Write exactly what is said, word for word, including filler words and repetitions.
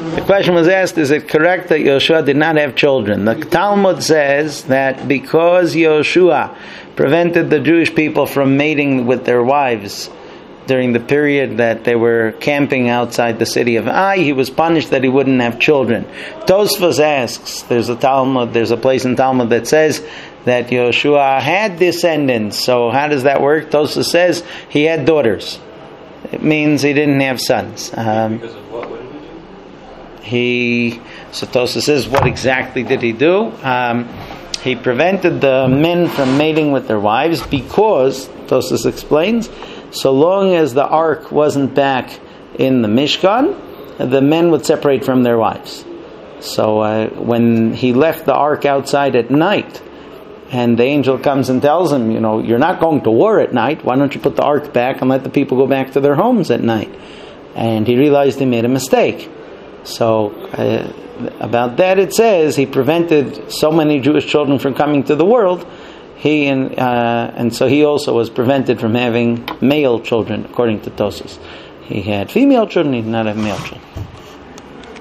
The question was asked, is it correct that Yoshua did not have children? The Talmud says that because Yoshua prevented the Jewish people from mating with their wives during the period that they were camping outside the city of Ai, he was punished that he wouldn't have children. Tosfos asks, there's a Talmud, there's a place in Talmud that says that Yoshua had descendants. So how does that work? Tosfos says he had daughters. It means he didn't have sons. Um, because of what? What did he do? he, so Tosfos says, what exactly did he do? Um, he prevented the men from mating with their wives because, Tosfos explains, so long as the ark wasn't back in the Mishkan, the men would separate from their wives. So uh, when he left the ark outside at night, and the angel comes and tells him, you know, you're not going to war at night, why don't you put the ark back and let the people go back to their homes at night? And he realized he made a mistake. So uh, about that it says he prevented so many Jewish children from coming to the world. He and uh, and so he also was prevented from having male children, according to Tosfos. He had female children, he did not have male children.